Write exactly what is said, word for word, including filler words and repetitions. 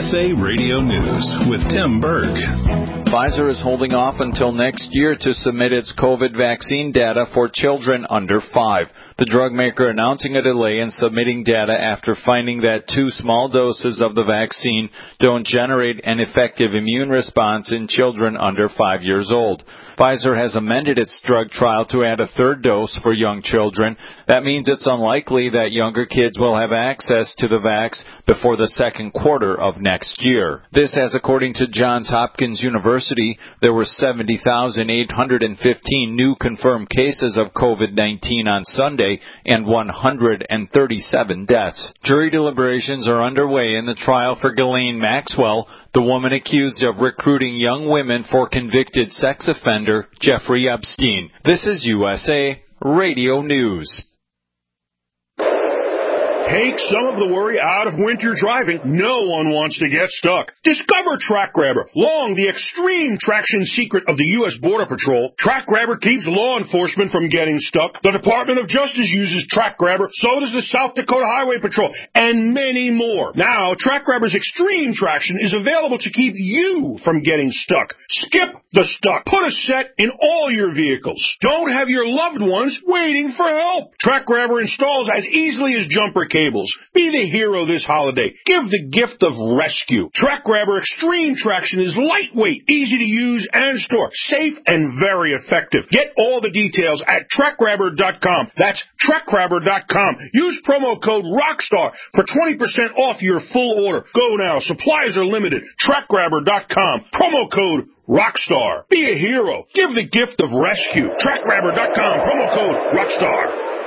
S A Radio News with Tim Berg. Pfizer is holding off until next year to submit its COVID vaccine data for children under five. The drug maker announcing a delay in submitting data after finding that two small doses of the vaccine don't generate an effective immune response in children under five years old. Pfizer has amended its drug trial to add a third dose for young children. That means it's unlikely that younger kids will have access to the vax before the second quarter of next year. This, as according to Johns Hopkins University, there were seventy thousand eight hundred fifteen new confirmed cases of COVID nineteen on Sunday and one hundred thirty-seven deaths. Jury deliberations are underway in the trial for Ghislaine Maxwell, the woman accused of recruiting young women for convicted sex offender Jeffrey Epstein. This is U S A Radio News. Take some of the worry out of winter driving. No one wants to get stuck. Discover Track Grabber, long the extreme traction secret of the U S Border Patrol. Track Grabber keeps law enforcement from getting stuck. The Department of Justice uses Track Grabber, so does the South Dakota Highway Patrol, and many more. Now, Track Grabber's extreme traction is available to keep you from getting stuck. Skip the stuck. Put a set in all your vehicles. Don't have your loved ones waiting for help. Track Grabber installs as easily as jumper cables. Be the hero this holiday. Give the gift of rescue. Track Grabber Extreme Traction is lightweight, easy to use and store, safe and very effective. Get all the details at track grabber dot com. That's track grabber dot com. Use promo code ROCKSTAR for twenty percent off your full order. Go now. Supplies are limited. track grabber dot com. Promo code ROCKSTAR. Be a hero. Give the gift of rescue. track grabber dot com. Promo code ROCKSTAR.